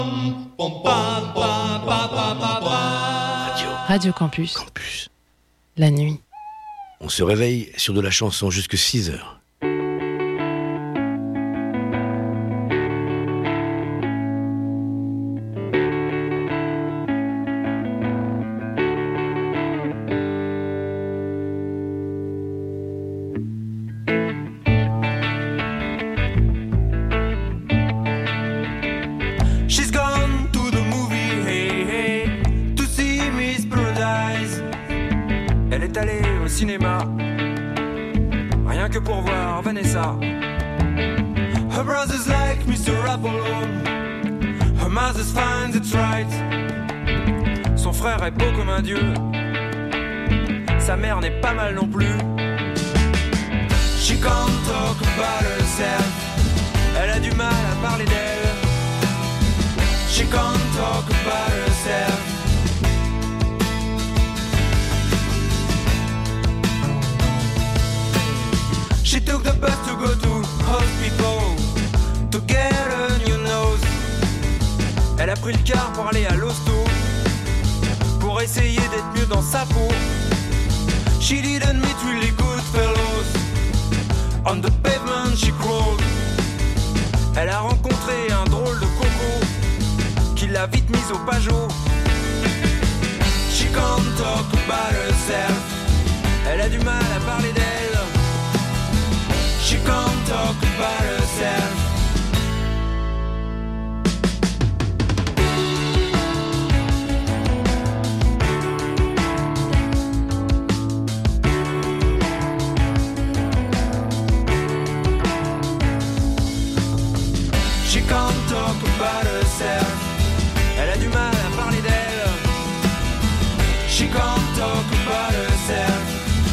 Radio Campus. La nuit. On se réveille sur de la chanson jusque 6h. Rien que pour voir Vanessa. Her brother's like Mr. Apollo. Her mother's finds it's right. Son frère est beau comme un dieu. Sa mère n'est pas mal non plus. She can't talk about herself. Elle a du mal à parler d'elle. She can't talk about herself. She took the bus to go to hospital to get a new nose. Elle a pris le car pour aller à l'hosto pour essayer d'être mieux dans sa peau. She didn't meet really good fellows. On the pavement she crawled. Elle a rencontré un drôle de coco qui l'a vite mise au pajot. She can't talk about herself. Elle a du mal à parler d'elle. She can't talk about herself. She can't talk about herself. Elle a du mal à parler d'elle. She can't talk about herself.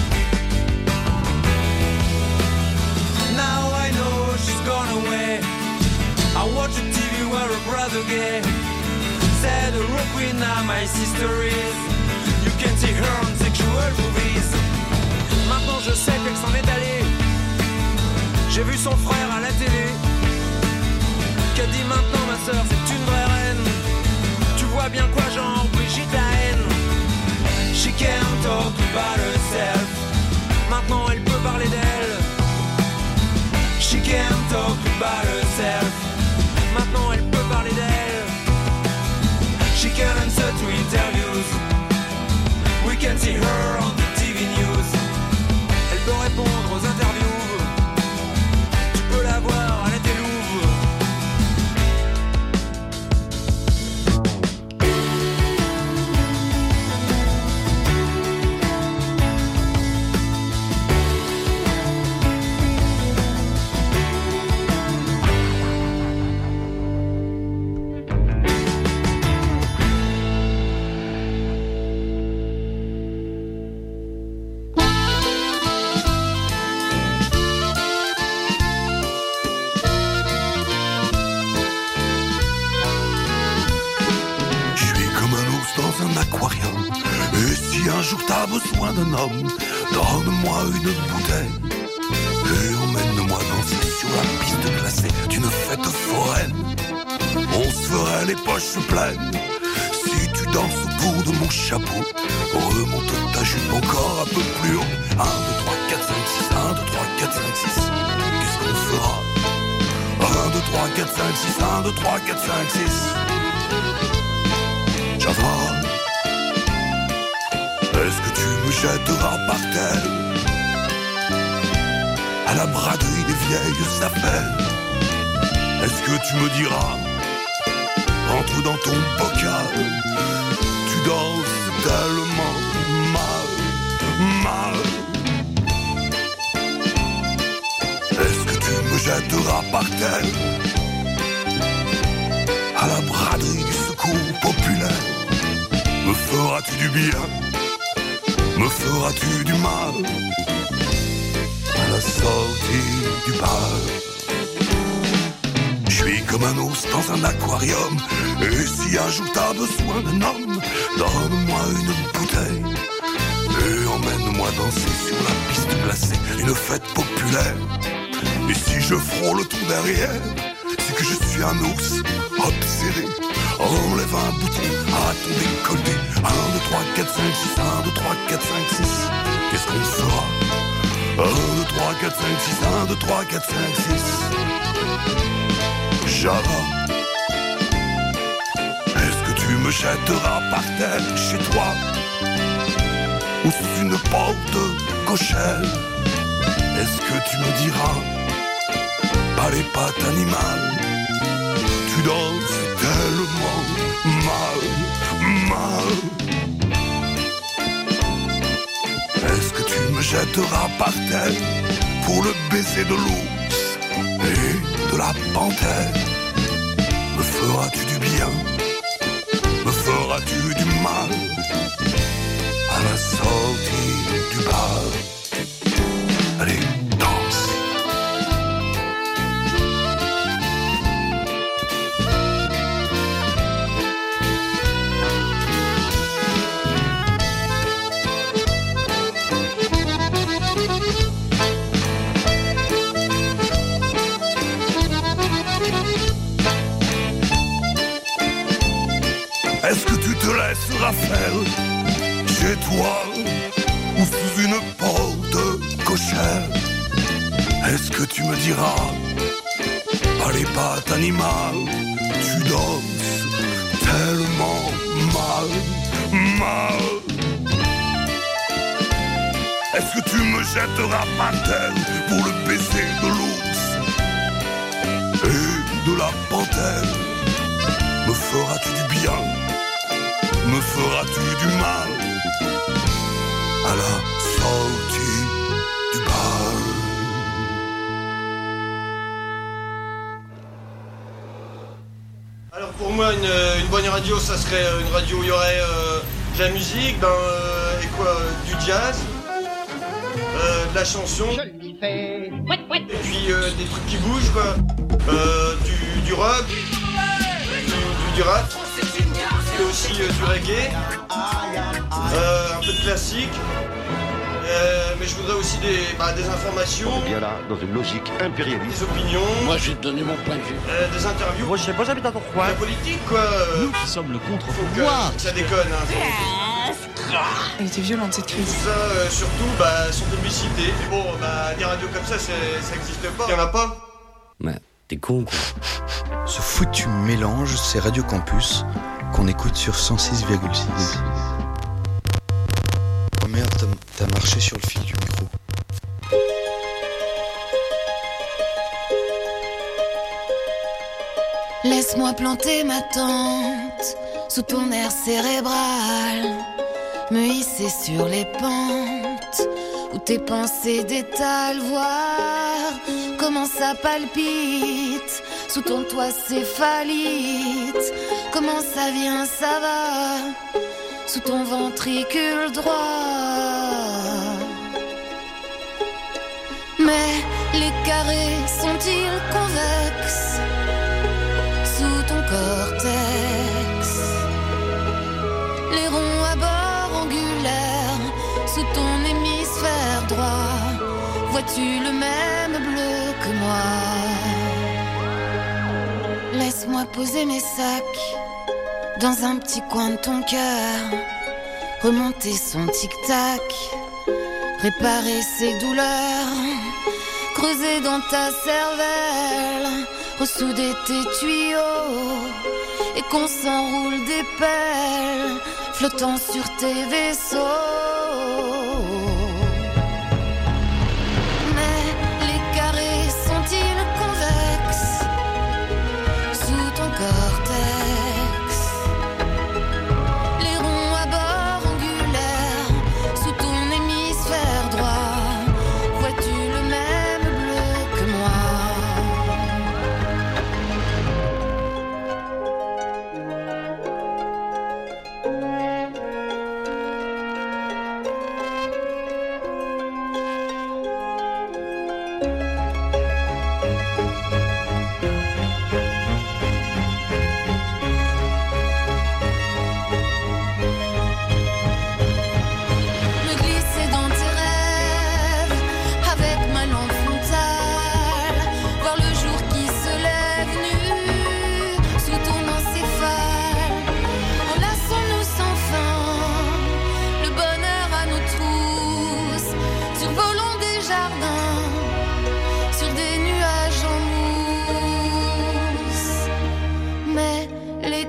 I watch a TV where a brother gay said a rock queen now my sister is. You can see her on sexual movies. Maintenant je sais qu'elle s'en est allée. J'ai vu son frère à la télé qui a dit maintenant ma soeur c'est une vraie reine. Tu vois bien quoi genre Brigitte la haine. She can't talk about herself. Maintenant elle peut parler d'elle. She can't talk about herself. Maintenant elle peut parler d'elle. She can answer to interviews. We can see her on the TV news. Elle peut répondre aux interviews. Tu peux la voir à la télé. Un jour t'as besoin d'un homme, donne-moi une bouteille et emmène-moi danser sur la piste glacée d'une fête foraine. On se ferait les poches pleines si tu danses autour de mon chapeau. Remonte ta jupe encore un peu plus haut. 1, 2, 3, 4, 5, 6, 1, 2, 3, 4, 5, 6. Qu'est-ce qu'on fera? 1, 2, 3, 4, 5, 6, 1, 2, 3, 4, 5, 6. Java, est-ce que tu me jetteras par terre à la braderie des vieilles affaires? Est-ce que tu me diras, rentre dans ton bocal, tu danses tellement mal. Est-ce que tu me jetteras par terre à la braderie du secours populaire? Me feras-tu du bien? Me feras-tu du mal à la sortie du bar? Je suis comme un ours dans un aquarium. Et si un jour t'as besoin d'un homme, donne-moi une bouteille et emmène-moi danser sur la piste glacée d'une fête populaire. Et si je frôle ton derrière, c'est que je suis un ours obsédé. Enlève un bouton à ton décolleté. 1, 2, 3, 4, 5, 6. 1, 2, 3, 4, 5, 6. Qu'est-ce qu'on fera? 1, 2, 3, 4, 5, 6. 1, 2, 3, 4, 5, 6. Java. Est-ce que tu me jetteras par terre chez toi ou sous une porte cochère? Est-ce que tu me diras pas les pattes animales? Tu danses tellement mal, mal. Est-ce que tu me jetteras par terre pour le baiser de l'ours et de la panthère? Me feras-tu du bien? Me feras-tu du mal? À la sortie du bar, allez, danse. Est-ce que tu te laisseras faire chez toi ou sous une porte cochère? Est-ce que tu me diras pas les pattes animales? Tu danses tellement mal, mal. Est-ce que tu me jetteras par terre pour le baiser de l'ours et de la panthère? Me feras-tu du bien? Me feras-tu du mal? À la sortie du bar. Alors pour moi une bonne radio ça serait une radio où il y aurait de la musique, et quoi, du jazz, de la chanson, et puis des trucs qui bougent quoi, du rock, du rap, et aussi du reggae, un peu de classique. Mais je voudrais aussi des informations. On est bien là, dans une logique impérialiste. Des opinions. Moi, je vais te donner mon point de vue. Des interviews. Moi, je sais pas, j'habite à Tourcoing. La politique, quoi. Nous qui sommes le Faut contre-pouvoir. que ça déconne, hein. Elle était violente cette crise. Tout ça, surtout, sans publicité. Mais bon, des radios comme ça existe pas. Y'en a pas. Bah, t'es con, quoi. Ce foutu mélange, c'est Radio Campus, qu'on écoute sur 106,6. Oh merde, t'as marché sur le fil du micro. Laisse-moi planter ma tente sous ton air cérébral, me hisser sur les pentes où tes pensées détalent, voir comment ça palpite sous ton toit céphalite, comment ça vient, ça va sous ton ventricule droit. Mais les carrés sont-ils convexes sous ton cortex? Les ronds à bord angulaires sous ton hémisphère droit, vois-tu le même bleu que moi? Laisse-moi poser mes sacs dans un petit coin de ton cœur, remonter son tic-tac, réparer ses douleurs, creuser dans ta cervelle, ressouder tes tuyaux, et qu'on s'enroule des pelles flottant sur tes vaisseaux. Mais les carrés sont-ils convexes sous ton cortex? Les ronds à bord angulaires sous ton hémisphère droit, vois-tu le même bleu que moi?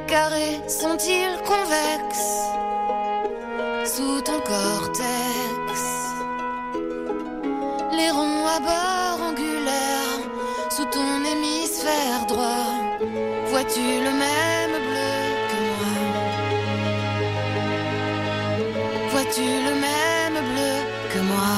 carrés sont-ils convexes sous ton cortex? Les ronds à bord angulaires sous ton hémisphère droit. Vois-tu le même bleu que moi? Vois-tu le même bleu que moi?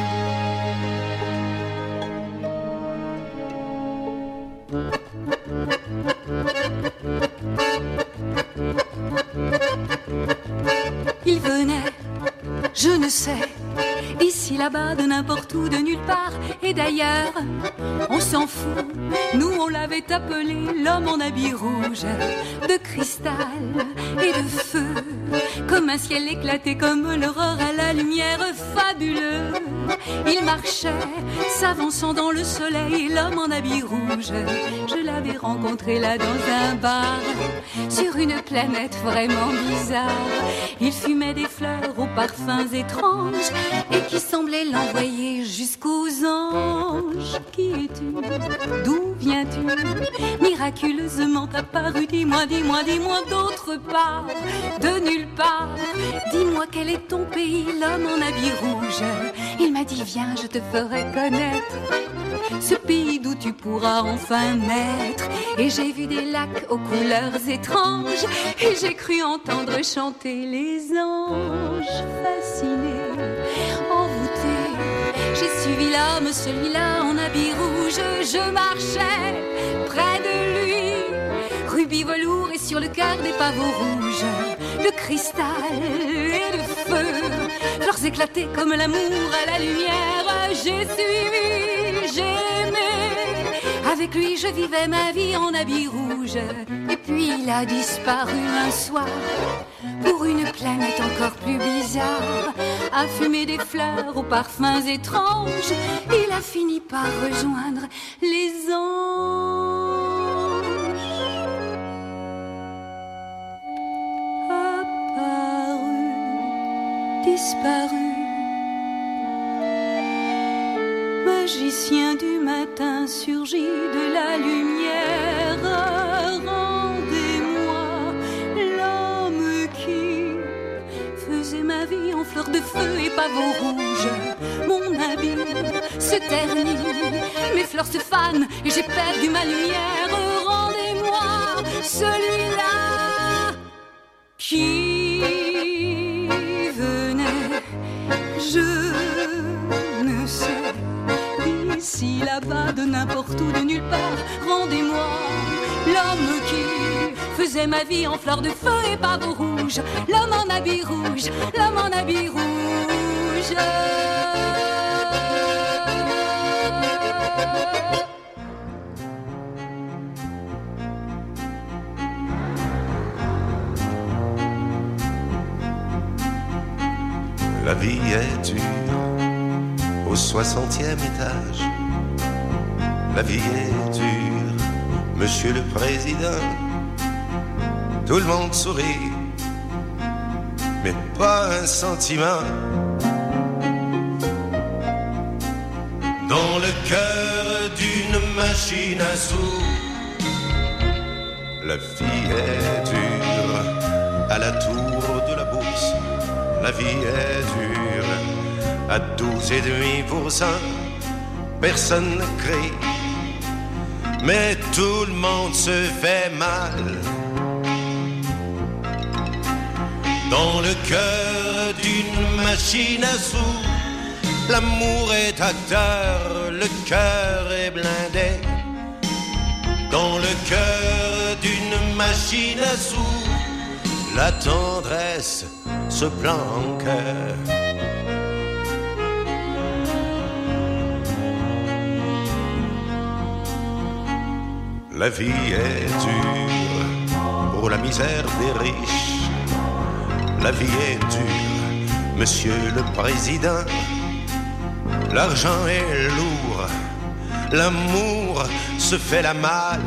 Il venait, je ne sais, d'ici là-bas, de n'importe où, de nulle part. Et d'ailleurs, on s'en fout. Nous, on l'avait appelé l'homme en habit rouge, de cristal et de feu, comme un ciel éclaté, comme l'aurore à la lumière fabuleux. Il marchait, s'avançant dans le soleil, l'homme en habit rouge. Je l'avais rencontré là dans un bar, sur une planète vraiment bizarre. Il fumait des fleurs aux parfums étranges et qui semblaient l'envoyer jusqu'aux anges. Qui es-tu? D'où viens-tu? Miraculeusement apparu, dis-moi, dis-moi, dis-moi d'autre part, de nulle part. Dis-moi quel est ton pays, l'homme en habit rouge. Il m'a dit viens, je te ferai connaître ce pays d'où tu pourras enfin naître. Et j'ai vu des lacs aux couleurs étranges et j'ai cru entendre chanter les anges. Fascinée, envoûtée, j'ai suivi l'homme, celui-là en habit rouge. Je marchais près de lui, rubis velours et sur le cœur des pavots rouges, de cristal et de feu, fleurs éclatées comme l'amour à la lumière. J'ai suivi, j'ai aimé, avec lui je vivais ma vie en habit rouge. Et puis il a disparu un soir, pour une planète encore plus bizarre, à fumer des fleurs aux parfums étranges. Il a fini par rejoindre les anges. Apparu, disparu, magicien du matin surgit de la lumière. Rendez-moi l'homme qui faisait ma vie en fleurs de feu et pavots rouges. Mon habit se ternit, mes fleurs se fanent et j'ai perdu ma lumière. Rendez-moi celui-là qui venait, je ne sais, d'ici là-bas, de n'importe où, de nulle part. Rendez-moi l'homme qui faisait ma vie en fleurs de feu et pavots rouges. L'homme en habit rouge, l'homme en habit rouge. La vie est dure au 60e étage. La vie est dure, monsieur le président. Tout le monde sourit, mais pas un sentiment. Dans le cœur d'une machine à sous, la vie est dure à la tour de la bourse. La vie est dure à 12,5%. Personne ne crie, mais tout le monde se fait mal. Dans le cœur d'une machine à sous, l'amour est acteur, le cœur est blindé. Dans le cœur d'une machine à sous, la tendresse se planque. La vie est dure pour la misère des riches. La vie est dure, monsieur le président. L'argent est lourd, l'amour se fait la malle.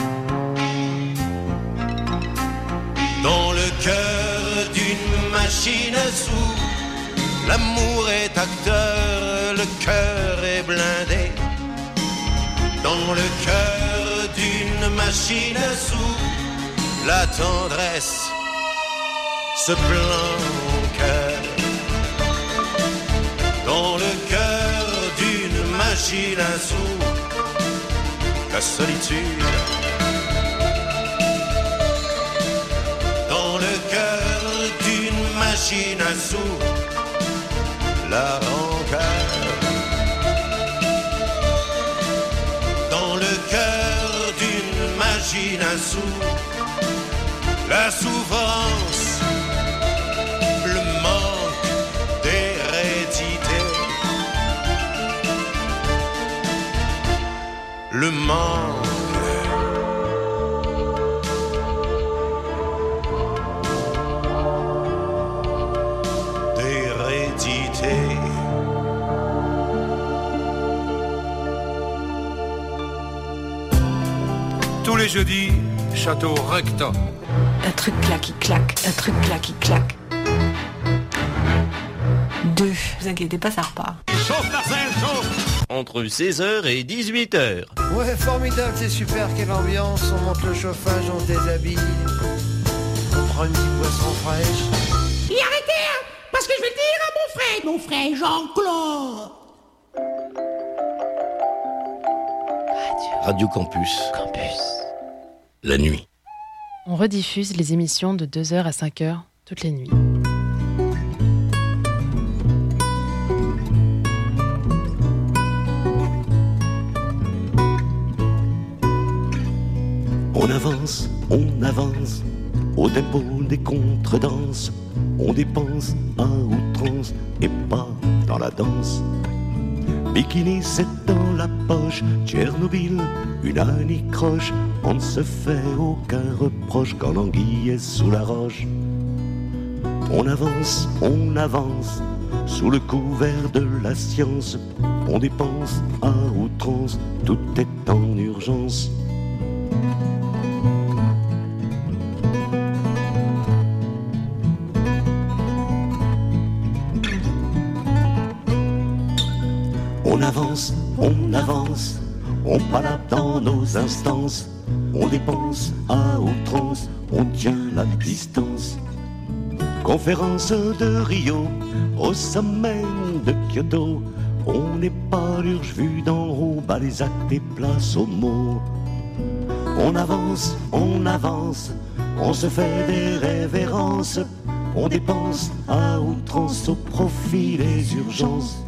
Dans le cœur d'une machine à sous, l'amour est acteur, le cœur est blindé. Dans le cœur d'une machine à sous, la tendresse se planque dans le cœur d'une machine à sous. La solitude dans le cœur d'une machine à sous. La rancœur dans le cœur d'une machine à sous. La souffrance, le manque d'hérédité, le manque d'hérédité. Tous les jeudis, Château Rector. Un truc là qui claque, un truc là qui claque. 2. Vous inquiétez pas, ça repart. Chauffe Marcel, chauffe. Entre 16h et 18h. Ouais, formidable, c'est super, quelle ambiance. On monte le chauffage, on se déshabille. On prend une petite boisson fraîche. Et arrêtez, hein, parce que je vais le dire à mon frère Jean-Claude. Radio Campus. La nuit. On rediffuse les émissions de 2h à 5h toutes les nuits. On avance, au tempo des contredanses. On dépense à outrance et pas dans la danse. Bikini c'est dans la poche, Tchernobyl, une anicroche. On ne se fait aucun reproche quand l'anguille est sous la roche. On avance, sous le couvert de la science. On dépense à outrance, tout est en urgence. On avance, on palate dans nos instances. On dépense à outrance, on tient la distance. Conférence de Rio, au sommet de Kyoto. On n'est pas l'urge vu d'en haut, bas les actes et place aux mots. On avance, on se fait des révérences. On dépense à outrance au profit des urgences.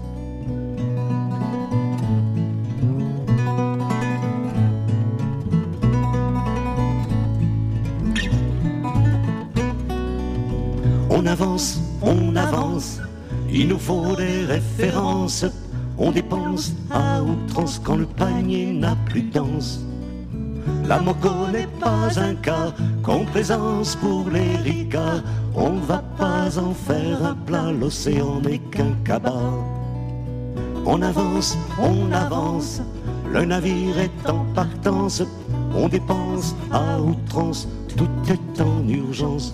On avance, il nous faut des références. On dépense à outrance quand le panier n'a plus de danse. La moco n'est pas un cas, complaisance pour les ricas. On va pas en faire un plat, l'océan n'est qu'un cabas. On avance, le navire est en partance. On dépense à outrance, tout est en urgence.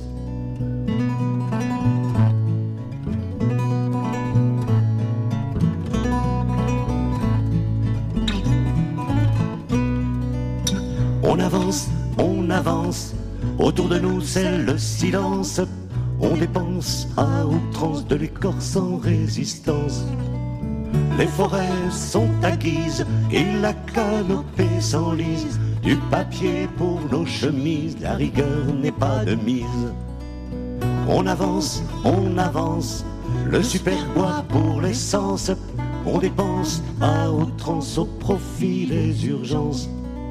On avance, autour de nous c'est le silence. On dépense à outrance de l'écorce sans résistance. Les forêts sont acquises et la canopée s'enlise. Du papier pour nos chemises, la rigueur n'est pas de mise. On avance, le superbois pour l'essence. On dépense à outrance au profit des urgences.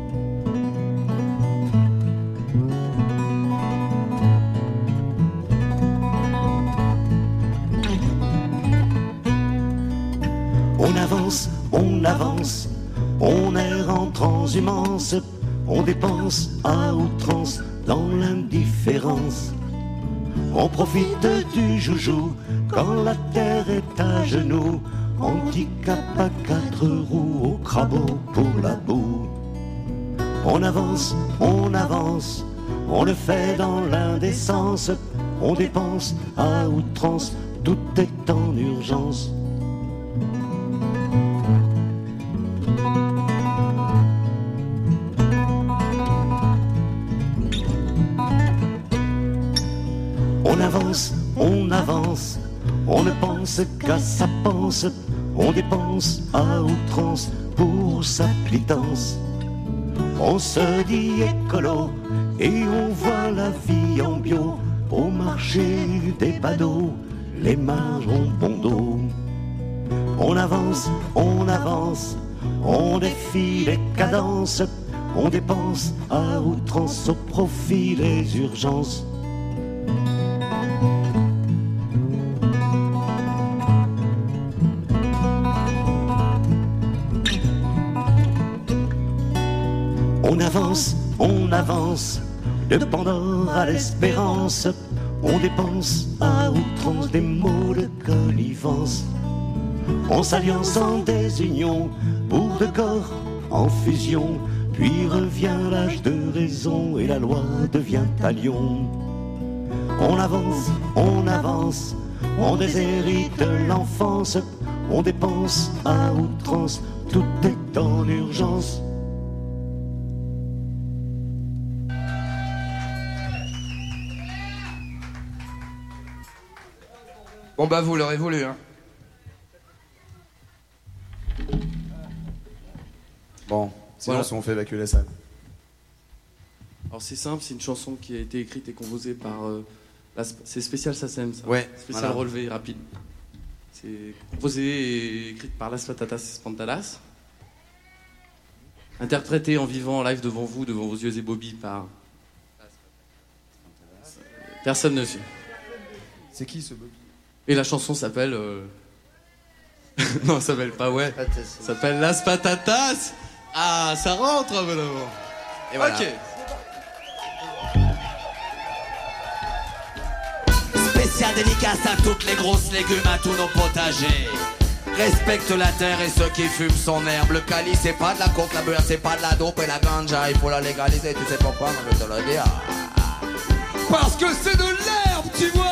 On avance, on erre en transhumance. On dépense à outrance dans l'indifférence. On profite du joujou quand la terre est à genoux. Handicap à 4 roues au crabeau pour la boue. On avance, on le fait dans l'indécence. On dépense à outrance, tout est en urgence. On avance, on ne pense qu'à sa panse, on dépense à outrance pour sa pitance. On se dit écolo et on voit la vie en bio. Au marché des badauds, les marrons bon dos. On avance, on défie les cadences, on dépense à outrance au profit des urgences. On avance, de Pandore à l'espérance, on dépense à outrance des mots de connivence. On s'alliance en désunion, pour de corps en fusion, puis revient l'âge de raison et la loi devient talion. On avance, on déshérite l'enfance, on dépense à outrance, tout est en urgence. Bon bah vous l'aurez voulu, hein. Bon, silence, on fait évacuer la salle. Alors c'est simple, c'est une chanson qui a été écrite et composée par... c'est spécial SACEM, ça. Ouais, spécial voilà. Relevé rapide. C'est composé et écrite par Las Patatas Espantadas. Interprété en vivant en live devant vous, devant vos yeux ébobis par... Personne ne sait. C'est qui ce Bobby? Et la chanson s'appelle... non, ça s'appelle pas ouais. Ça s'appelle Las Patatas. Ah, ça rentre, vraiment. Et voilà. Ok. Spécial dédicace à toutes les grosses légumes, à tous nos potagers. Respecte la terre et ceux qui fument son herbe. Le calice, c'est pas de la coke, la beurre, c'est pas de la dope et la ganja. Il faut la légaliser, tu sais pourquoi, moi je te le dis. Parce que c'est de l'herbe, tu vois.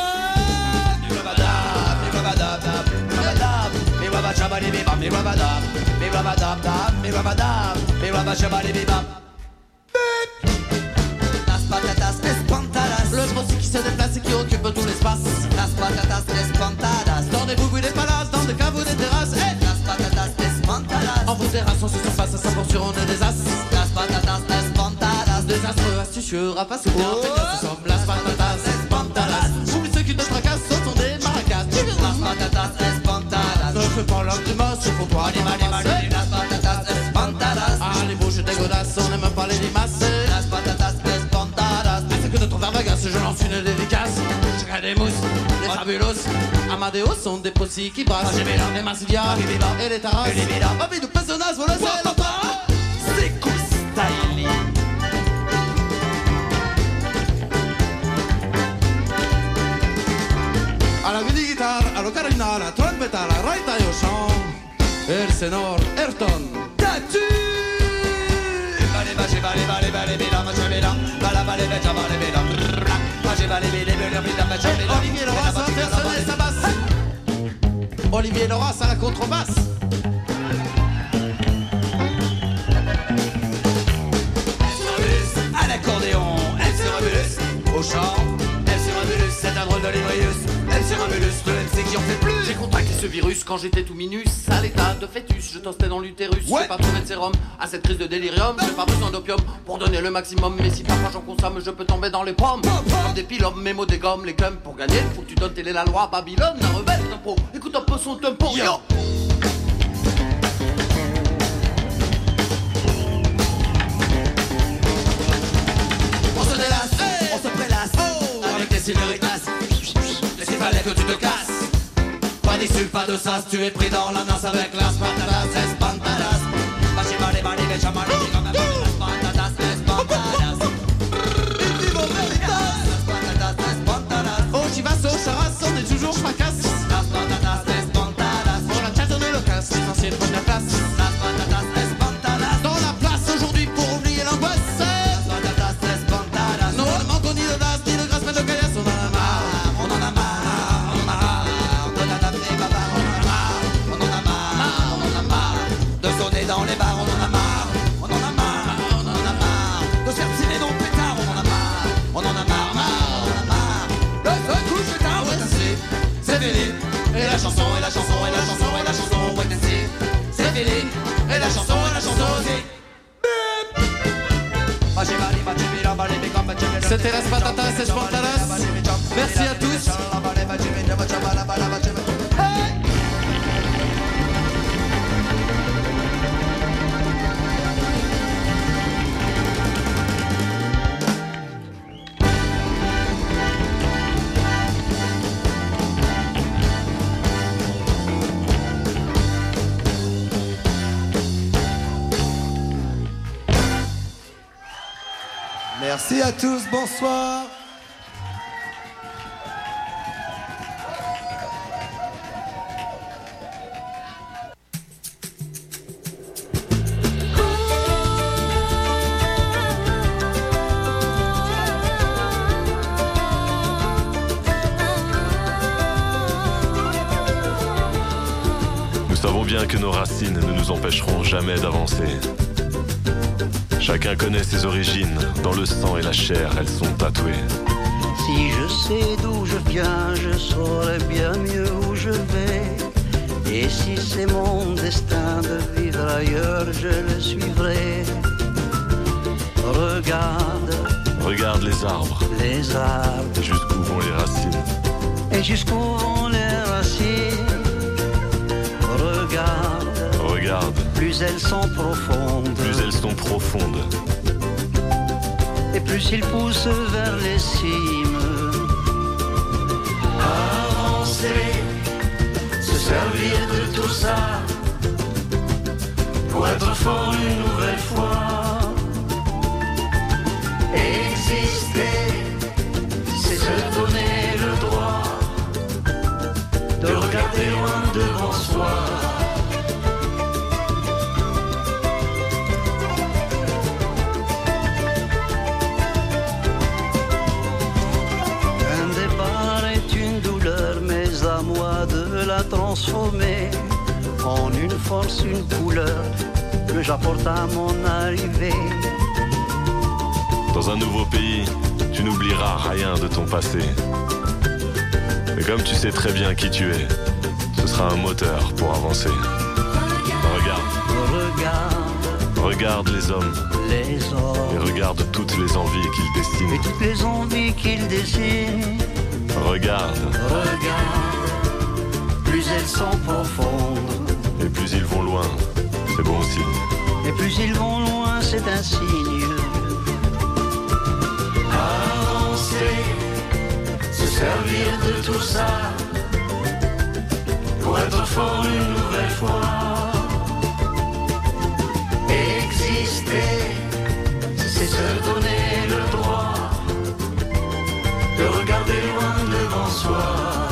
Las patatas espantadas, le trottoir qui se déplace et qui occupe tout l'espace. Las patatas espantadas, dans des bouilles, des palaces, dans des caveaux, des terrasses. Hey, las patatas espantadas, en vous terrassant sur surface, à sa portion on est des as. Las patatas espantadas, désastreux, astucieux, rapaces, nous sommes las patatas espantadas. Oublie ceux qui te tracassent, ce sont des maracas. Las patatas espantadas, ne fais pas l'homme du moche, faut toi les animer. Las patatas espantadas, ah les bouches dégueulasses, on n'aime pas les limaces. Las patatas espantadas, c'est que notre verre bagasse, je lance une dédicace. Chacun des mousses, les fabulos, Amadeus sont des possis qui brassent. Les Massilia et les Taras. Babi de personnages, voilà c'est l'autre. C'est cool style. Alla mini guitarra, all'ocarina, alla trompetta, alla raita io chant. El senor Ayrton Tatu. Olivier Loras à la sonne sa basse. Olivier Loras à la contrebasse. À l'accordéon, MC Romulus. Au chant, MC Romulus, c'est un drôle de Librius. MC Romulus, le MC qui en fait plus. J'ai contracté ce virus quand j'étais tout minus. À l'état de fœtus, je tostais dans l'utérus. Ouais. J'ai pas besoin de sérum à cette crise de délirium. J'ai pas besoin d'opium pour donner le maximum. Mais si parfois j'en consomme, je peux tomber dans les pommes. Comme des pilums, mes mots, des gommes, les cums. Pour gagner, faut que tu donnes télé la loi. Babylone, un rebelle tempo. Écoute un peu son tempo. Yo. On se délasse, on se prélasse, avec des sénoritas. Mais s'il fallait que tu te casses, pas d'issue, pas de sas, tu es pris dans la nasse avec las patatas espantadas. Bachimale, mali, bechamale, las patatas espantadas. Las patatas espantadas. Oh, Chivas, oh, Charas, on est toujours fracasse. Las patatas espantadas. Oh, la chatte, on est le casse, l'essentiel prend de la place. Las patatas espantadas. Dans la place aujourd'hui pour oublier l'angoisse. Las patatas espantadas. Non, on ne manque ni de las, ni de grâce, mais de caillasse, on en a marre. On en a marre, on en a marre. De la table des bavards, on en a marre. On en a marre, on en a marre. De sonner dans les bars, on en a marre. On en a marre. Merci à tous. Merci à tous, bonsoir. Nous savons bien que nos racines ne nous empêcheront jamais d'avancer. Chacun connaît ses origines, dans le sang et la chair, elles sont tatouées. Si je sais d'où je viens, je saurai bien mieux où je vais. Et si c'est mon destin de vivre ailleurs, je le suivrai. Regarde, regarde les arbres, et jusqu'où vont les racines. Et jusqu'où vont les racines. Regarde, plus elles sont profondes, et plus ils poussent vers les cimes. Avancer, se servir de tout ça, pour être fort une nouvelle fois. Exister, c'est se donner le droit de regarder loin devant soi. Transformer en une force, une couleur que j'apporte à mon arrivée. Dans un nouveau pays, tu n'oublieras rien de ton passé. Mais comme tu sais très bien qui tu es, ce sera un moteur pour avancer. Regarde les hommes. Et regarde toutes les envies qu'ils dessinent. Regarde. Plus elles sont profondes, et plus ils vont loin, c'est bon signe. Et plus ils vont loin, c'est un signe. Avancer, se servir de tout ça, pour être fort une nouvelle fois. Exister, c'est se donner le droit de regarder loin devant soi.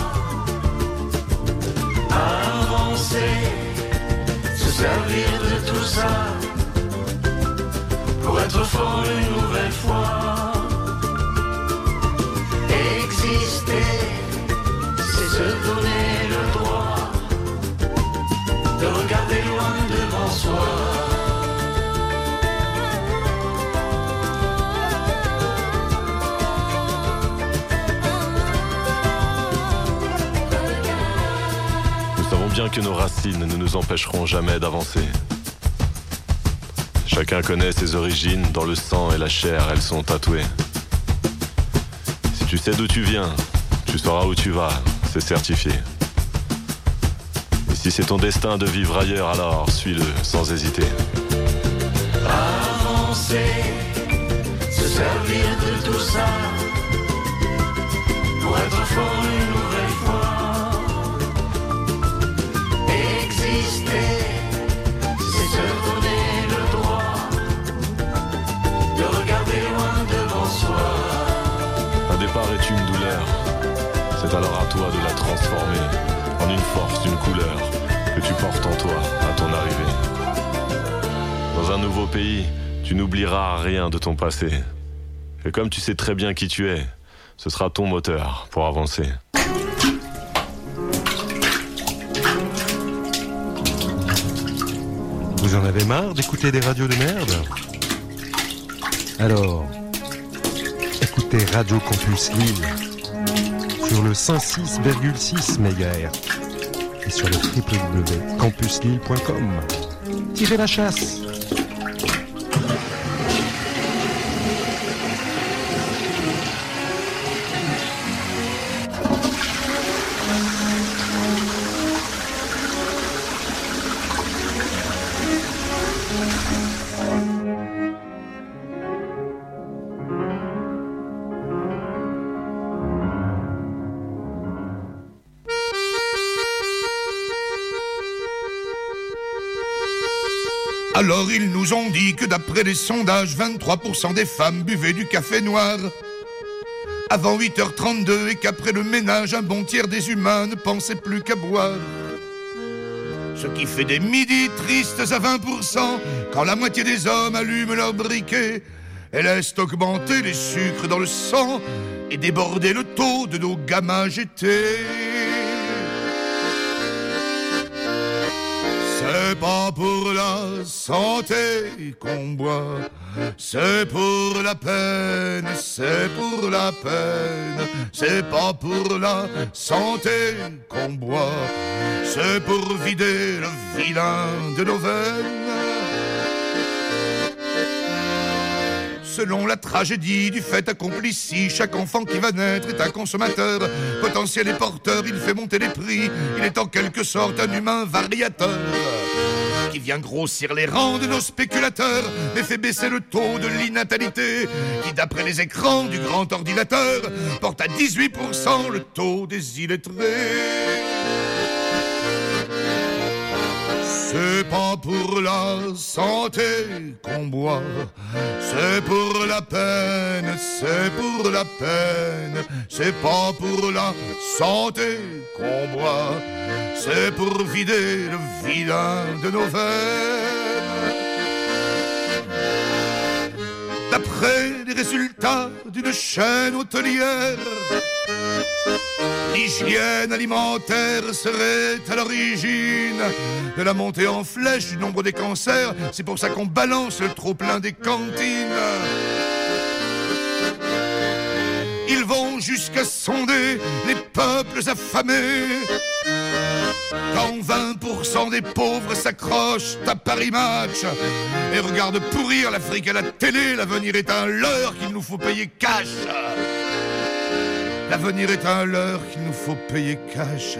Avancer, se servir de tout ça, pour être fort une nouvelle fois. Exister, c'est se donner le droit de regarder loin devant soi. Bien que nos racines ne nous empêcheront jamais d'avancer. Chacun connaît ses origines, dans le sang et la chair, elles sont tatouées. Si tu sais d'où tu viens, tu sauras où tu vas, c'est certifié. Et si c'est ton destin de vivre ailleurs, alors suis-le sans hésiter. Avancer, se servir de tout ça, pour être fort une nouvelle fois. Exister, c'est se donner le droit de regarder loin devant soi. Un départ est une douleur, c'est alors à toi de la transformer en une force, une couleur que tu portes en toi à ton arrivée. Dans un nouveau pays, tu n'oublieras rien de ton passé. Et comme tu sais très bien qui tu es, ce sera ton moteur pour avancer. Vous en avez marre d'écouter des radios de merde? Alors, écoutez Radio Campus Lille sur le 106,6 MHz et sur le www.campuslille.com. Tirez la chasse! Alors ils nous ont dit que d'après les sondages, 23% des femmes buvaient du café noir avant 8h32 et qu'après le ménage, un bon tiers des humains ne pensaient plus qu'à boire. Ce qui fait des midis tristes à 20% quand la moitié des hommes allument leur briquet et laissent augmenter les sucres dans le sang et déborder le taux de nos gamins GT. C'est pas pour la santé qu'on boit, c'est pour la peine, c'est pour la peine. C'est pas pour la santé qu'on boit, c'est pour vider le vilain de nos veines. Selon la tragédie du fait accompli, si chaque enfant qui va naître est un consommateur potentiel et porteur, il fait monter les prix. Il est en quelque sorte un humain variateur qui vient grossir les rangs de nos spéculateurs et fait baisser le taux de l'innatalité qui, d'après les écrans du grand ordinateur, porte à 18% le taux des illettrés. C'est pas pour la santé qu'on boit, c'est pour la peine, c'est pour la peine. C'est pas pour la santé qu'on boit, c'est pour vider le vilain de nos veines. D'après les résultats d'une chaîne hôtelière, l'hygiène alimentaire serait à l'origine de la montée en flèche du nombre des cancers. C'est pour ça qu'on balance le trop-plein des cantines. Ils vont jusqu'à sonder les peuples affamés. Quand 20% des pauvres s'accrochent à Paris Match et regardent pourrir l'Afrique à la télé, l'avenir est un leurre qu'il nous faut payer cash. L'avenir est un leurre qu'il nous faut payer cash.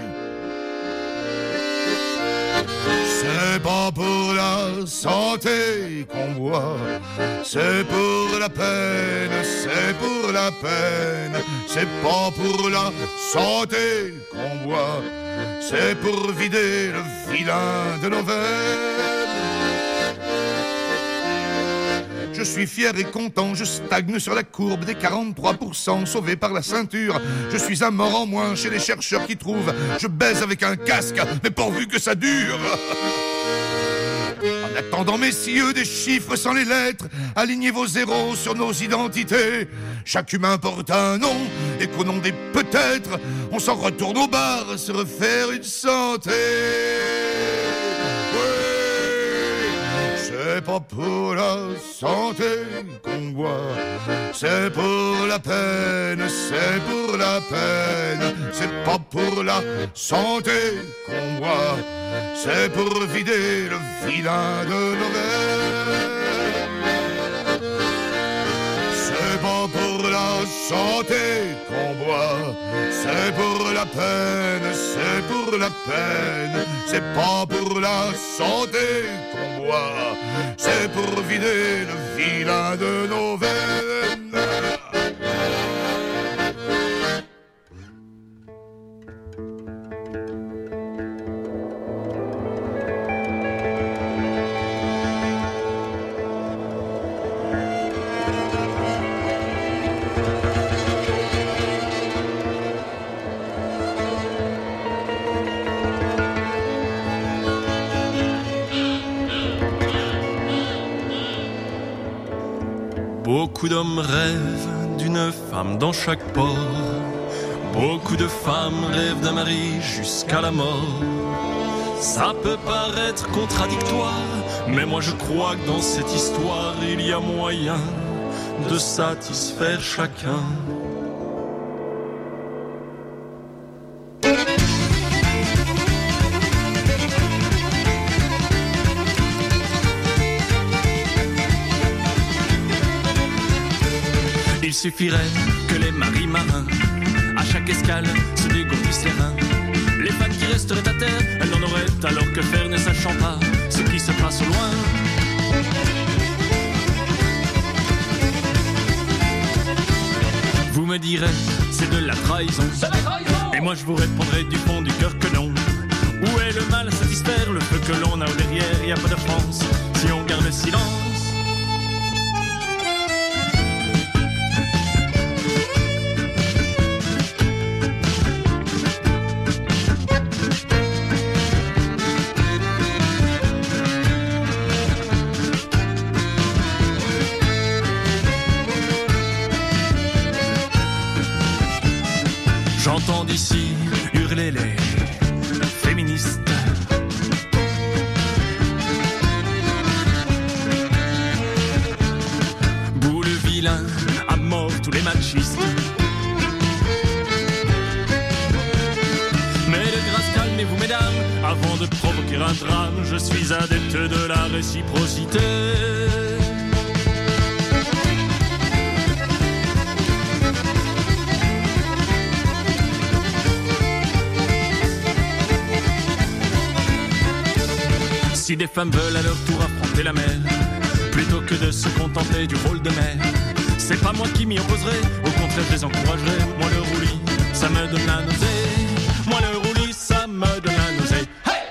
C'est pas pour la santé qu'on boit, c'est pour la peine, c'est pour la peine. C'est pas pour la santé qu'on boit, c'est pour vider le vilain de nos veines. Je suis fier et content, je stagne sur la courbe des 43%, sauvé par la ceinture. Je suis un mort en moins chez les chercheurs qui trouvent. Je baise avec un casque, mais pourvu que ça dure. En attendant, messieurs, des chiffres sans les lettres, alignez vos zéros sur nos identités. Chaque humain porte un nom, et qu'au nom des peut-être, on s'en retourne au bar se refaire une santé. C'est pas pour la santé qu'on boit, c'est pour la peine, c'est pour la peine. C'est pas pour la santé qu'on boit, c'est pour vider le vilain de nos veines. C'est pas pour la santé qu'on boit, c'est pour la peine, c'est pour la peine. C'est pas pour la santé qu'on boit, c'est pour vider le vilain de nos veines. Beaucoup d'hommes rêvent d'une femme dans chaque port. Beaucoup de femmes rêvent d'un mari jusqu'à la mort. Ça peut paraître contradictoire, mais moi je crois que dans cette histoire il y a moyen de satisfaire chacun. Il suffirait que les maris marins, à chaque escale, se dégourdissent les reins. Les fans qui resteraient à terre, elles n'en auraient alors que faire, ne sachant pas ce qui se passe au loin. Vous me direz, c'est de la trahison. Et moi je vous répondrai du fond du cœur que non. Où est le mal à satisfaire, le feu que l'on a au derrière, y a pas de France. si on garde le silence. J'entends d'ici hurler les féministes. Boule vilain, à mort tous les machistes. Mais de grâce, calmez-vous mesdames, avant de provoquer un drame. Je suis adepte de la réciprocité. Si des femmes veulent à leur tour affronter la mer, plutôt que de se contenter du rôle de mère, c'est pas moi qui m'y opposerai, au contraire je les encouragerai. Moi le roulis, ça me donne la nausée. Moi le roulis, ça me donne la nausée. Hey!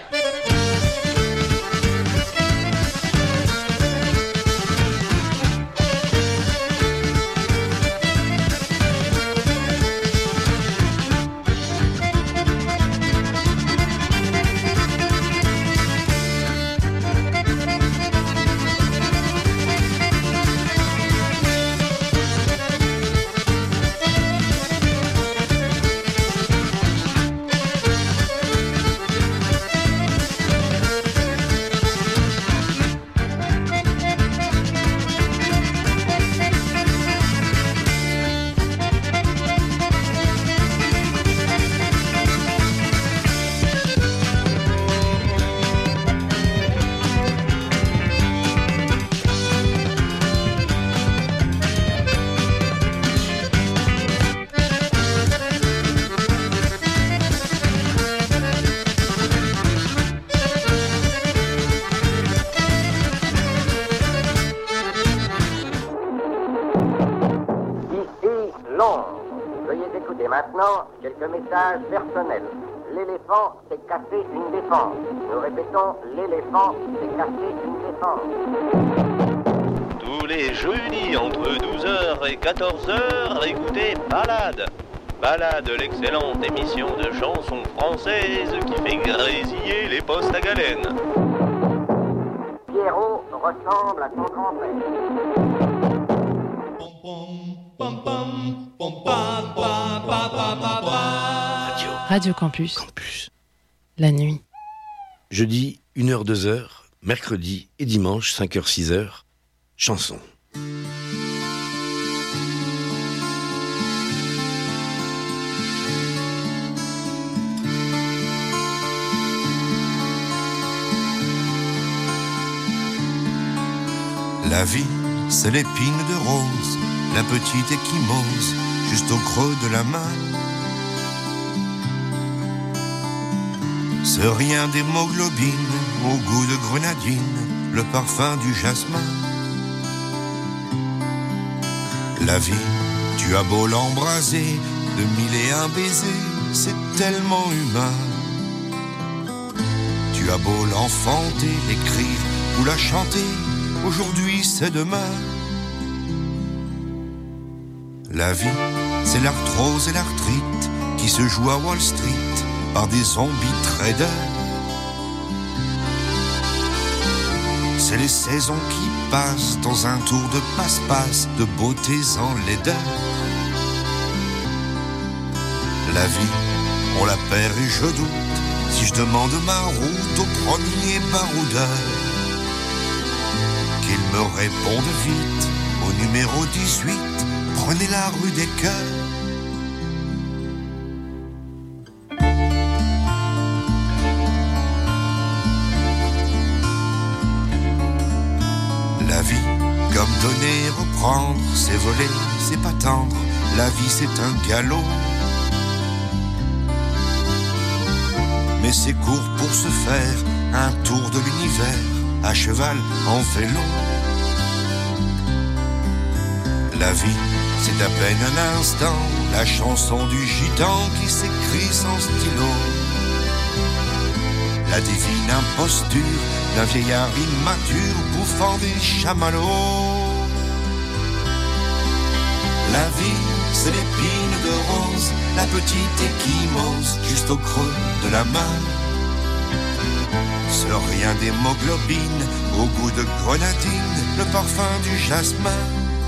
Maintenant, quelques messages personnels. L'éléphant s'est cassé une défense. Nous répétons, l'éléphant s'est cassé une défense. Tous les jeudis entre 12h et 14h, écoutez Balade. Balade, l'excellente émission de chansons françaises qui fait grésiller les postes à galène. Pierrot ressemble à son grand-père. Radio Campus. La nuit. Jeudi, 1h, 2h, mercredi et dimanche, 5h, 6h, chanson. La vie, c'est l'épine de rose, la petite échymose, juste au creux de la main. C'est rien d'hémoglobine, au goût de grenadine, le parfum du jasmin. La vie, tu as beau l'embraser, de mille et un baisers, c'est tellement humain. Tu as beau l'enfanter, l'écrire ou la chanter, aujourd'hui c'est demain. La vie, c'est l'arthrose et l'arthrite qui se jouent à Wall Street par des zombies traders. C'est les saisons qui passent dans un tour de passe-passe de beauté en laideur. La vie, on la perd et je doute si je demande ma route au premier baroudeur. Qu'il me réponde vite au numéro 18, prenez la rue des Cœurs. La vie, comme donner, reprendre, c'est voler, c'est pas tendre. La vie c'est un galop. Mais c'est court pour se faire un tour de l'univers, à cheval, en vélo. La vie, c'est à peine un instant, la chanson du gitan qui s'écrit sans stylo. la divine imposture d'un vieillard immature bouffant des chamallows. La vie, c'est l'épine de rose, la petite échymose juste au creux de la main. Ce rien d'hémoglobine, au goût de grenadine, le parfum du jasmin.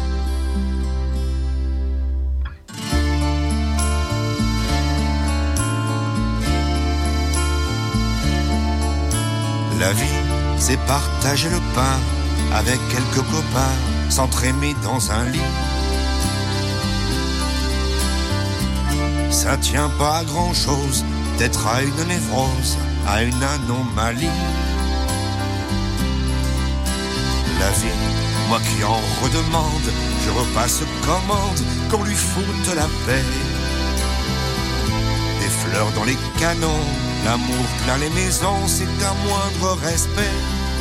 La vie, c'est partager le pain avec quelques copains, s'entraîner dans un lit. Ça tient pas à grand chose d'être à une névrose, à une anomalie. La vie, moi qui en redemande, je repasse commande qu'on lui foute la paix. Des fleurs dans les canons, l'amour plein les maisons, c'est un moindre respect.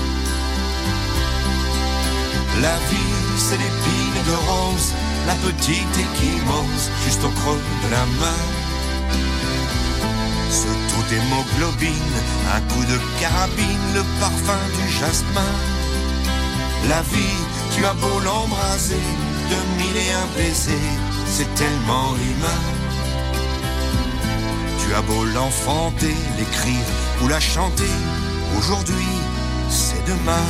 La vie, c'est l'épine de rose, la petite échymose, juste au creux de la main. Ce taux d'hémoglobine, un coup de carabine, le parfum du jasmin. La vie, tu as beau l'embraser, de mille et un baisers, c'est tellement humain. Tu as beau l'enfanter, l'écrire ou la chanter, aujourd'hui, c'est demain.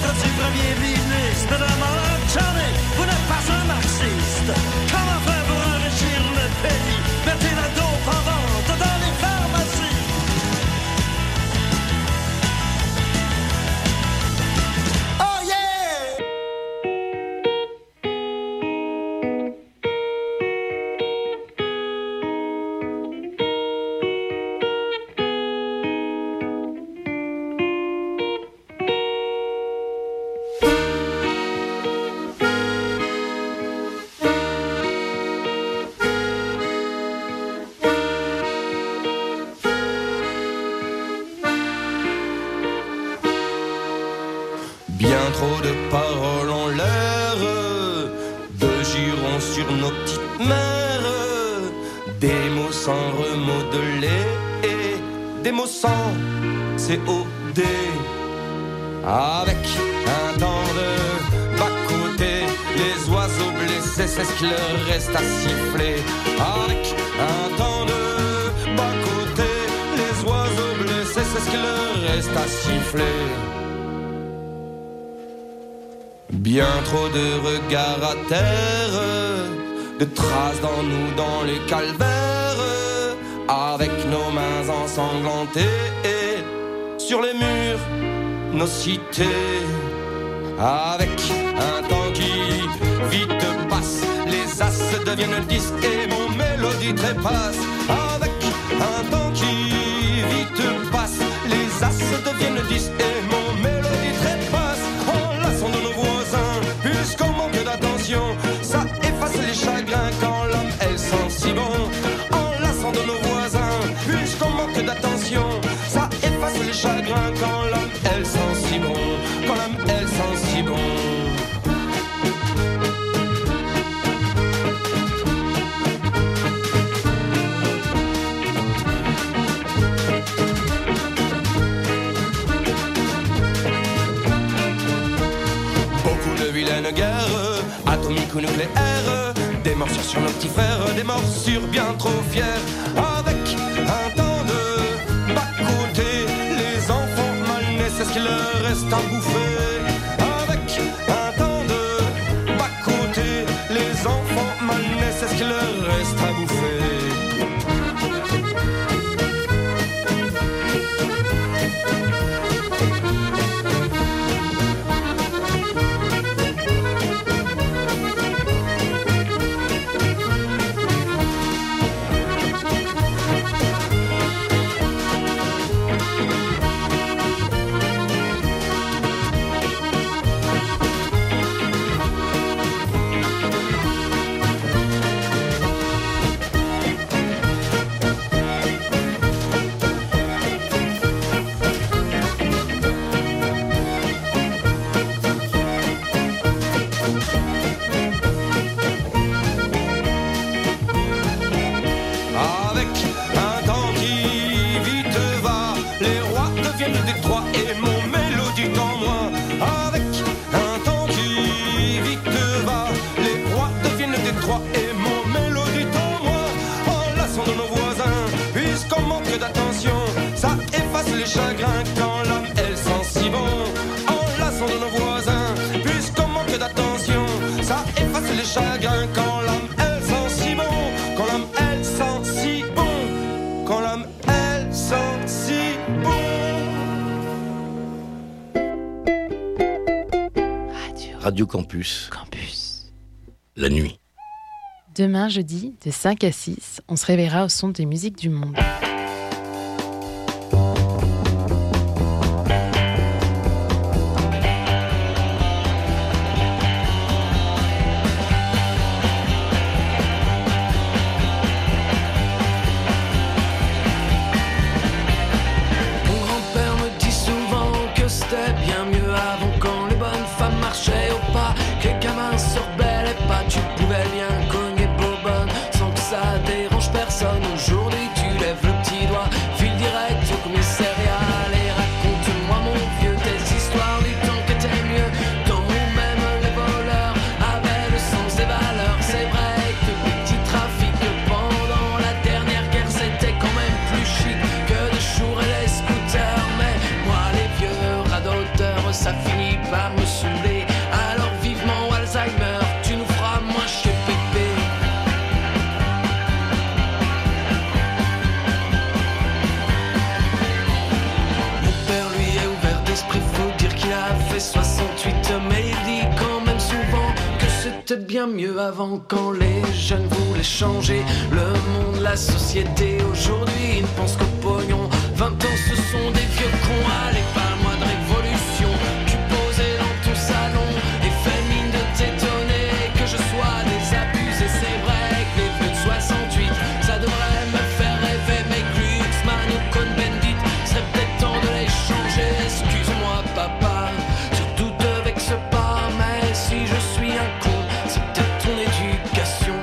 Premier ministre de la Johnny, vous n'êtes pas un marxiste. Comment faire pour un sur nos petites mères. Des mots sans remodeler, des mots sans COD. Avec un temps de bas-côté, les oiseaux blessés, c'est ce qu'il leur reste à siffler. Avec un temps de bas-côté, les oiseaux blessés, c'est ce qu'il leur reste à siffler. Bien trop de regards à terre, de traces dans nous, dans les calvaires, avec nos mains ensanglantées, sur les murs, nos cités, avec un temps qui vite passe, les as deviennent disques et mon mélodie trépasse. Avec un temps qui vite passe, les as deviennent disques et mon mélodie trépasse. Enlaçant de nos voisins, puisqu'on manque d'attention, ça efface les chagrins quand l'âme elle sent si bon. Enlaçant de nos voisins, puisqu'on manque d'attention, ça efface les chagrins quand l'âme elle sent si bon. Quand l'âme elle sent si bon. Vilaine guerre, atomique ou nucléaire, des morsures sur nos petits frères, des morsures bien trop fières. Avec un temps de bas-côté, les enfants mal nés, c'est ce qu'il leur reste à bouffer. Avec un temps de bas-côté, les enfants mal nés, c'est ce qu'il leur reste à bouffer. Radio Campus. La nuit. Demain, jeudi, de 5 à 6, on se réveillera au son des musiques du monde. Aujourd'hui tu lèves le petit doigt, file direct au commissariat. Et raconte-moi mon vieux tes histoires du temps qui était mieux, quand même les voleurs avaient le sens des valeurs. C'est vrai que le petit trafic pendant la dernière guerre c'était quand même plus chic que de chourer les scooters. Mais moi les vieux radoteurs ça finit par me saouler. Alors vivement Alzheimer, tu nous feras moins chier pépé. Faut dire qu'il a fait 68, mais il dit quand même souvent que c'était bien mieux avant, quand les jeunes voulaient changer le monde, la société. Aujourd'hui ils ne pensent qu'au pognon. 20 ans ce sont des vieux cons. Allez, parle-moi de révolution. Tu posais dans ton salon et fais mine de t'étonner que je sois désabusé. C'est vrai que les vieux de 68 ça devrait me faire rêver, mais Glucksmann ou Cohn-Bendit serait peut-être temps de les changer. Excuse-moi papa, surtout te vexe pas, mais si je suis un con, c'est peut-être ton éducation.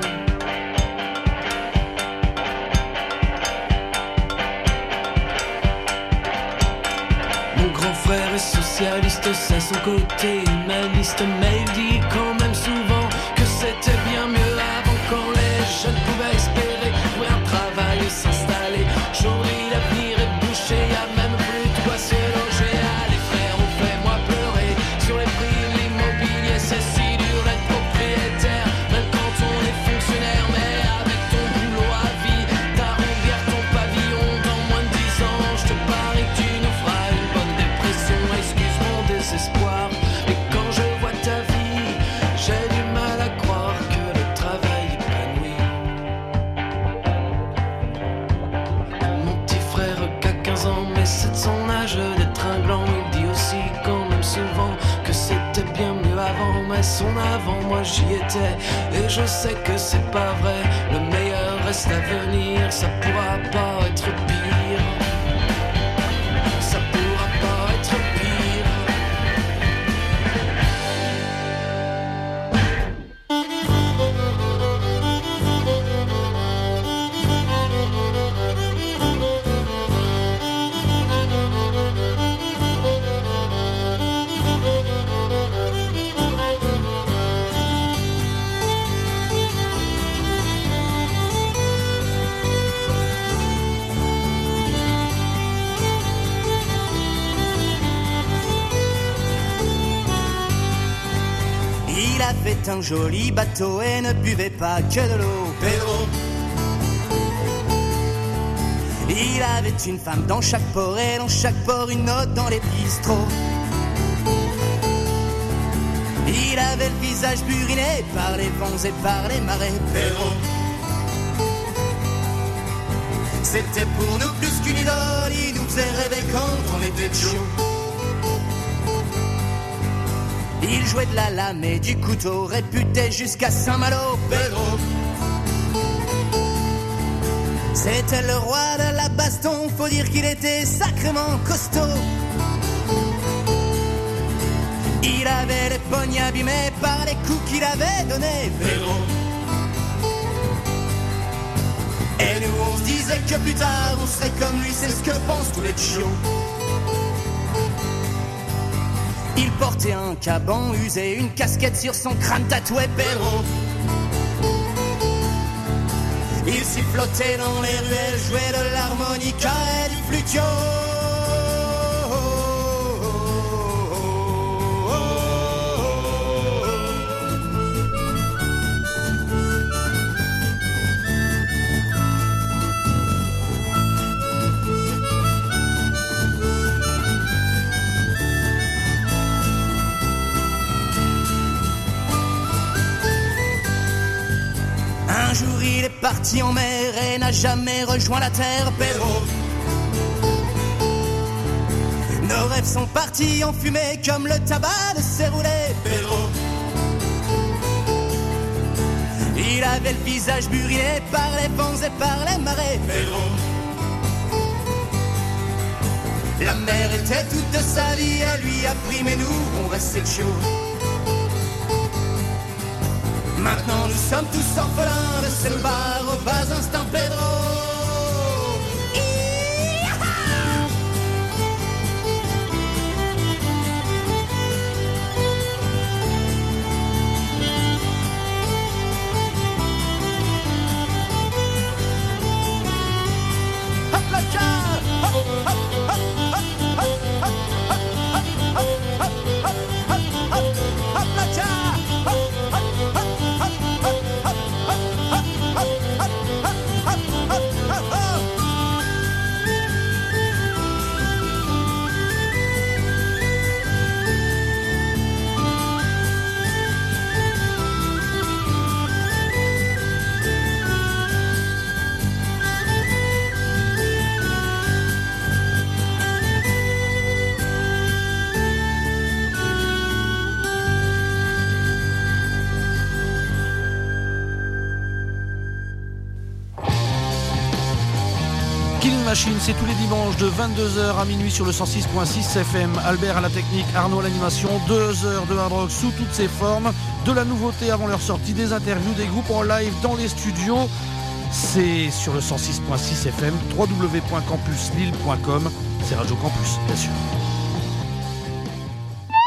Triste c'est son côté humaniste, mais il dit quand même souvent que c'était bien mieux avant, quand les jeunes pouvaient espérer trouver un travail et s'installer. Aujourd'hui l'avenir est bouché, y a même plus de quoi se loger. Allez frère, on fait moi pleurer sur les prix de l'immobilier. C'est si dur d'être propriétaire, même quand on est fonctionnaire. Mais avec ton boulot à vie, t'arrondir ton pavillon dans moins de 10 ans, je te parie que tu nous feras une bonne dépression. Excuse mon désespoir, et quand je vois ta vie, j'ai du mal à croire que le travail épanouit. Mon petit frère qu'a 15 ans, mais c'est de son âge d'être un gland. Il dit aussi quand même souvent que c'était bien mieux avant, mais son avant, moi j'y étais, et je sais que c'est pas vrai. Le meilleur reste à venir, ça pourra pas être pire. Ça pourra pas être pire. Il avait un joli bateau et ne buvait pas que de l'eau. Pedro. Il avait une femme dans chaque port et dans chaque port une autre dans les bistrots. Il avait le visage buriné par les vents et par les marées. Pedro. C'était pour nous plus qu'une idole, il nous faisait rêver quand on était chaud. Il jouait de la lame et du couteau, réputé jusqu'à Saint-Malo. Pedro. C'était le roi de la baston, faut dire qu'il était sacrément costaud. Il avait les poignets abîmés par les coups qu'il avait donnés. Pedro. Et nous on se disait que plus tard on serait comme lui, c'est ce que pensent tous les chiots. Il portait un caban usé, une casquette sur son crâne tatoué. Pedro. Il sifflotait dans les ruelles, jouait de l'harmonica et du flutio. Un jour il est parti en mer et n'a jamais rejoint la terre. Pedro. Nos rêves sont partis en fumée comme le tabac de ses roulés. Pedro. Il avait le visage buriné par les vents et par les marées. Pedro. La mer était toute de sa vie, elle lui a pris, mais nous on restait chauds. Maintenant nous sommes tous orphelins de ce bar au bas instant. Pedro. Machine, c'est tous les dimanches de 22h à minuit sur le 106.6 FM. Albert à la technique, Arnaud à l'animation. 2 heures de hard rock sous toutes ses formes, de la nouveauté avant leur sortie, des interviews, des groupes en live dans les studios. C'est sur le 106.6 FM, www.campuslille.com. C'est Radio Campus, bien sûr.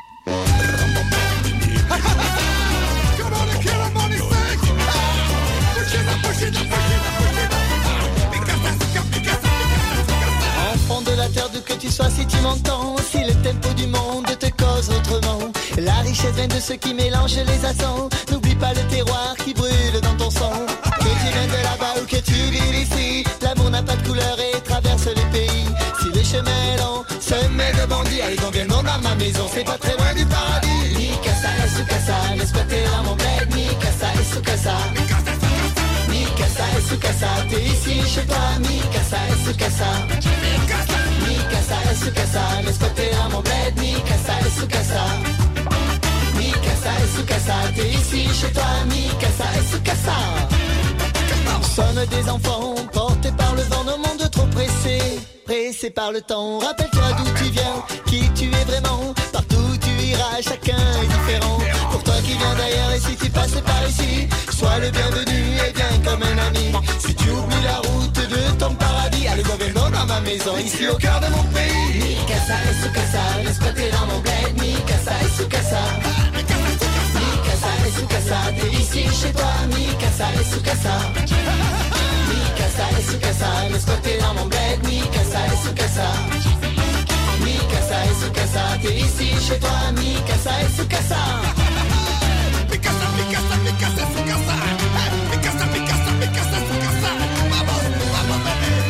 richesse vient de ceux qui mélangent les accents. N'oublie pas le terroir qui brûle dans ton sang. Que tu viennes de là-bas ou que tu vives ici, l'amour n'a pas de couleur et traverse les pays. Si le chemin est long, semé de bandits, allez donc viens dans ma maison, c'est pas très loin du paradis. Mikasa et Sukasa, laisse squatter dans mon bled. Mikasa et Sukasa, Mikasa et Sukasa, t'es ici chez toi. Mikasa et Sukasa, Mikasa et Sukasa, laisse squatter dans mon bled. Mikasa et Sukasa, Mikasa et Sukasa, t'es ici chez toi. Mikasa et Sukasa. Nous sommes des enfants portés par le vent, nos mondes trop pressés, pressés par le temps. Rappelle-toi d'où tu viens, qui tu es vraiment. Partout où tu iras, chacun est différent. Pour toi qui viens d'ailleurs et si tu passes par ici, sois le bienvenu et viens comme un ami. Si tu oublies la route de ton paradis, allez revenons dans ma maison, ici au cœur de mon pays. Mikasa et Sukasa, laisse squatter dans mon bled. Mikasa et Sukasa, Mikasa et Sukasa, t'es ici chez toi. Mikasa et Sukasa, Mikasa et Sukasa, laisse squatter dans mon bled. Mikasa et Sukasa, Mikasa et Sukasa, t'es ici chez toi. Mikasa et Sukasa. Mikasa, Mikasa, Mikasa, Sukasa. Mikasa, Mikasa, Mikasa, Sukasa. Vamos, vamos,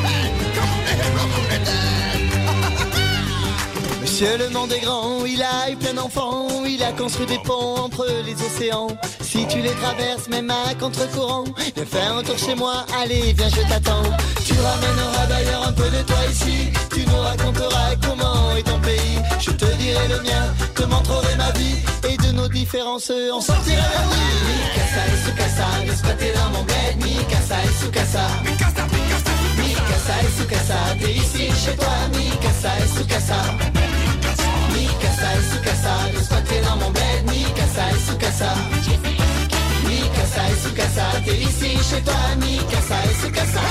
Monsieur le monde est grand, il a eu plein d'enfants, il a construit des ponts entre les océans. Si tu les traverses même à contre-courant, viens faire un tour chez moi, allez viens je t'attends. Tu ramèneras d'ailleurs un peu de toi ici, tu nous raconteras comment est ton pays. Je te dirai le mien, te montrerai ma vie, et de nos différences on sortira gagnant. Mikasa et Sukasa, laisse squatter dans mon bled. Mikasa et Sukasa, Mikasa, Mikasa, Mikasa et Sukasa, t'es ici chez toi. Mikasa et Sukasa, Mikasa et Sukasa, laisse squatter dans mon bled. Mikasa et Sukasa, Mikasa et Sukasa, t'es ici chez toi. Mikasa et Sukasa.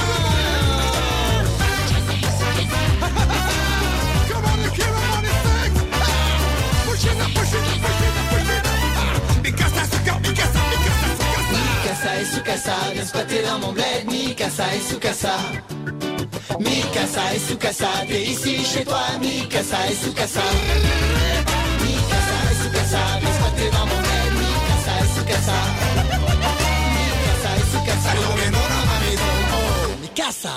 Mikasa et Sukasa, viens squatter dans mon bled. Mikasa et Sukasa, Mikasa et Sukasa, t'es ici chez toi. Mikasa et Sukasa, Mikasa et Sukasa, viens squatter dans mon bled. Mikasa et Sukasa, Mikasa et Sukasa, allons viens dans ma maison. Oh, Mikasa.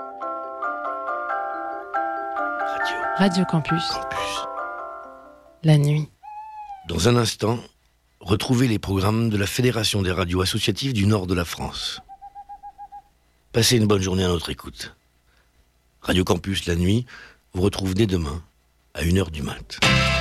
Radio Campus. La nuit. Dans un instant, retrouvez les programmes de la Fédération des radios associatives du nord de la France. Passez une bonne journée à notre écoute. Radio Campus, la nuit, vous retrouve dès demain à 1h du mat'.